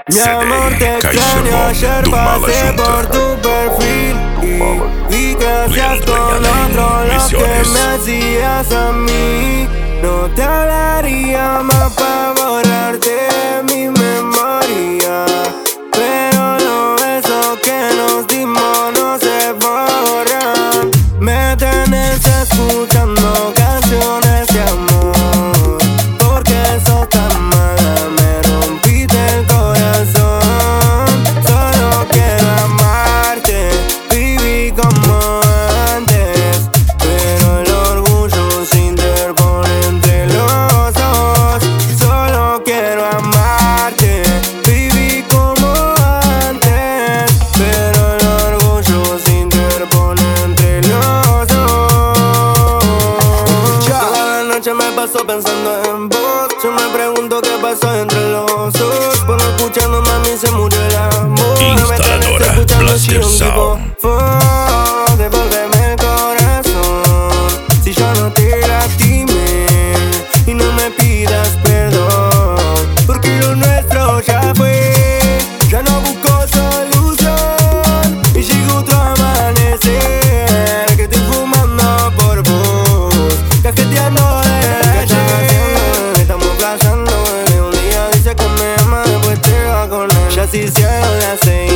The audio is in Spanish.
Mi amor, te extraño, ayer pasé por tu perfil y vi que hacías con otro lo que me hacías a mí. No te hablaría más para borrarte de mi memoria, pero los besos que nos dimos no se borran. Me tenés escuchando canciones de amor, porque sos tan mala, me rompiste el corazón. Solo quiero amarte, viví como antes, pero el orgullo se interpone entre los dos. Solo quiero amarte, viví como antes, pero el orgullo se interpone entre los dos. Toda la noche me paso pensando en vos. Yo me pregunto qué pasó entre los dos. Por no escuchando, mami, se murió el amor. Instaladora Blaster Sound. Devuélveme el corazón si yo no te lastimé, y no me pidas perdón, porque lo nuestro ya fue. Ya no busco solución y llegó tu amanecer, que estoy fumando por vos, cajeteando de la calle. Estamos playando, bebé. Un día dice que me ama, después te va con él. Ya se hicieron las 6.